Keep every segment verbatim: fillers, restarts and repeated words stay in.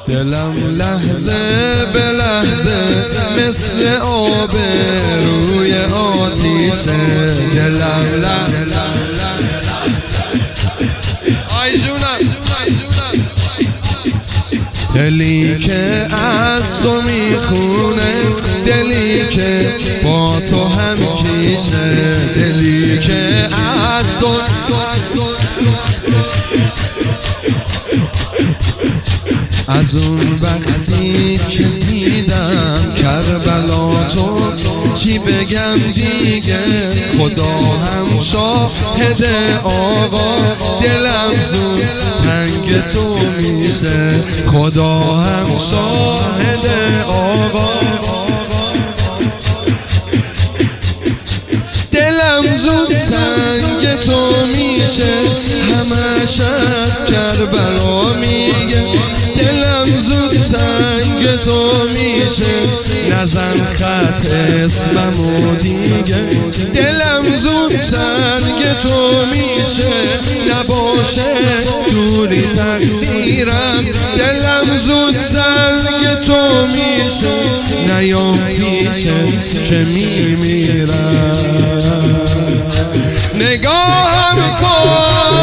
دلم لحظه به لحظه مثل آب روی آتیشه. دلم لحظه آی جونم دلی که از تو میخونه، دلی که با تو هم کیشه، دلی که از تو از اون وقتی که دیدم کربلا تو چی بگم دیگه. خدا هم شاهد آقا دلم زود تنگ تو میشه. خدا هم شاهد آقا دلم زود تنگ تو میشه. همش از کربلا میگه دلم زود تنگ تو میشه. نزن خط اسممو دیگه دلم زود تنگ تو میشه. نباشه دوری تقدیرم دلم زود تنگ تو میشه. نیام پیشه که میمیرم. نگاهم کن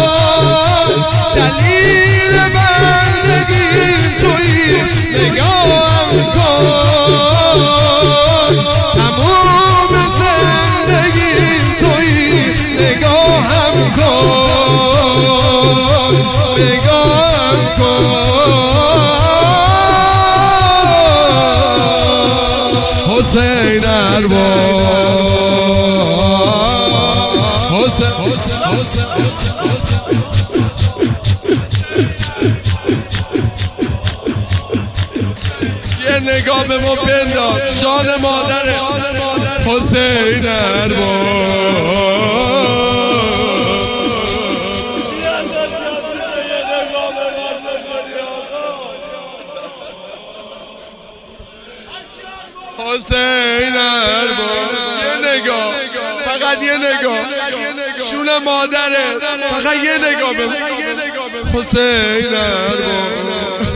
دلیل بندگی تویی. نگاهم کن تموم زندگی تویی. نگاهم کن نگاهم کن حسین ارباب حسین حسین یه نگاه به ما بنداز جان مادره حسین ارباب. حسین ارباب یه نگاه، فقط یه نگاه شونه مادره، فقط یه نگاه به ما حسین ارباب.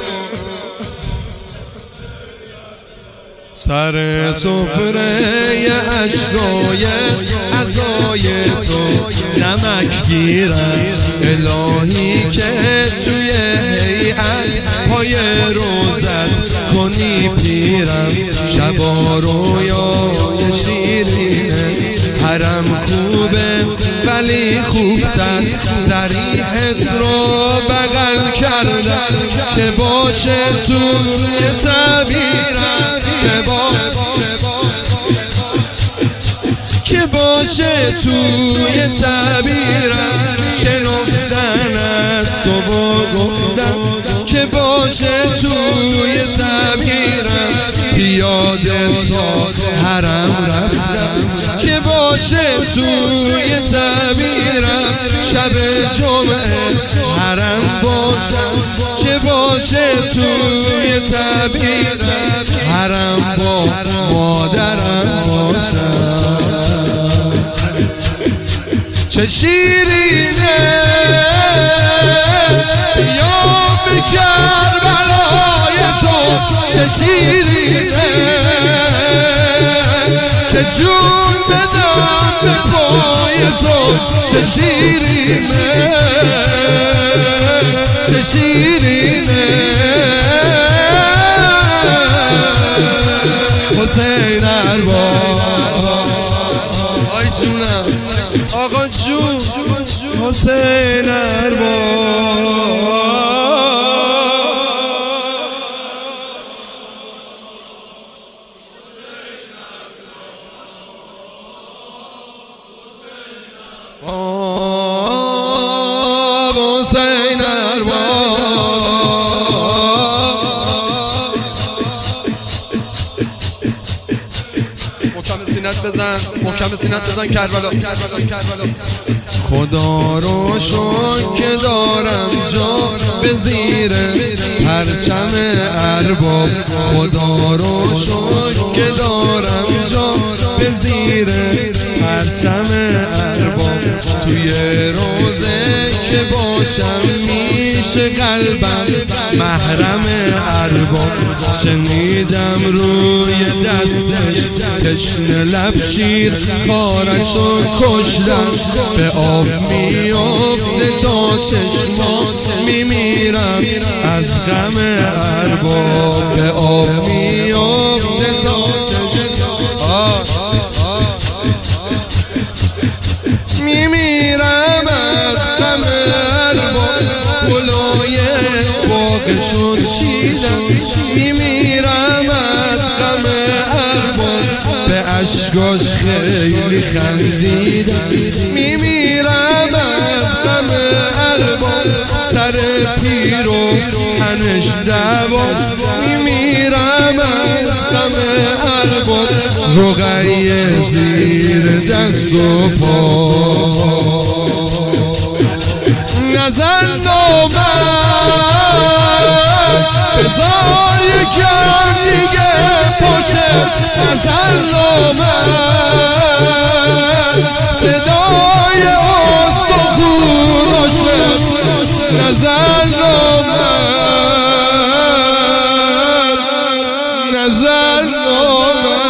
سر سفره اشکای عزای تو نمک گیرم. الهی که توی هیئت پای روزت کنی پیرم. شبا رویای شیرینه حرم خوبه ولی خوبتر. ضریحت رو بغل کردم که باشه توی تعبیرم. که که باشه توی تعبیرم. شنفتن از تو با گفتم که باشه توی تعبیرم. پیاده تا حرم رفتم که باشه توی تعبیرم. شب جمعه حرم باشم که باشه توی تعبیرم. حرم با مادرم باشم. چه شیرینه یا به کربلای تو. چه شیرینه که جون بدم به پای تو. چه شیرینه چه شیرینه حسین ارباب. آی جونم آقا جون حسین ارباب. حسین ارباب محکم سینت بزن محکم سینت بزن کربلا. خدا رو شکر که دارم جا به زیر پرچم ارباب. خدا رو شکر که دارم جا به زیر پرچم ارباب. توی روزه که باشم میشه همیشه قلبم محرم ارباب. شنیدم روی دستش تشنه لب شیر خارشو کشتن، به آب میافته تا چشما میمیرم از غم ارباب. به آب میافته تا چشما میمیرم از غم ارباب. گلای باغشون شیدم میمیرم از غم ارباب. به اشکاش خیلی خندیدم میمیرم از غم ارباب. سر پیر و هنش دعوا میمیرم از غم ارباب. رقیه زیر دست و پا نزن نامد، بذار یکم دیگه پاشه. نزن نامد، صدای استخوناشه. نزن نامد، نزن نامد.